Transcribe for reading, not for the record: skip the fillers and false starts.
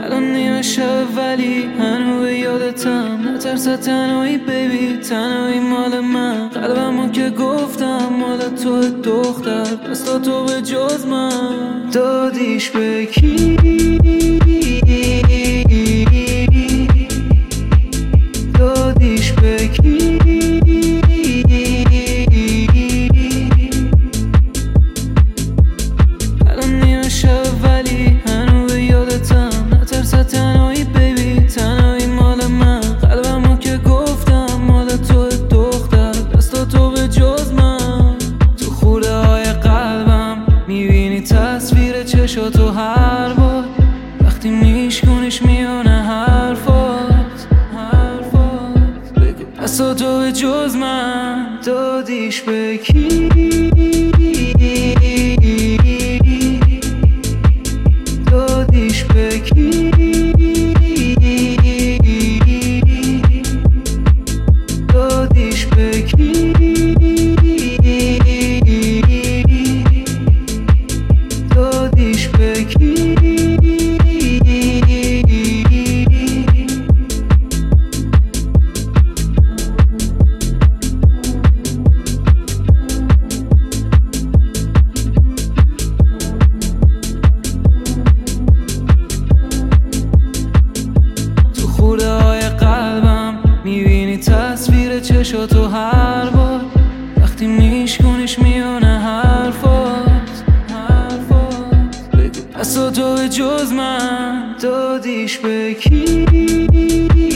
الان نیمه شب ولی هنوز یادتم. نترس تنهایی بیبی، تنهایی مال من. قلبمو که گفتم مال تو دختر، پس تو به جز من دادیش به کی؟ دادیش به کی؟ الان نیمه شب ولی هنوز یادتم. نترس تنهایی بیبی، تنهایی مال من. قلبمو که گفتم مال تو دختر، پس تو به جز من. تو خوله های قلبم میبینی تصویر چشاتو هر بار وقتی میشکنیش میونه حرفات. بگو پس تو به جز من دادیش به کی؟ دادیش به کی؟ دادیش به کی؟ دادیش به کی؟ تصویر چشاتو هر بار وقتی میشکنیش میونه حرفات. بگو پس تو به جز من دادیش به کی؟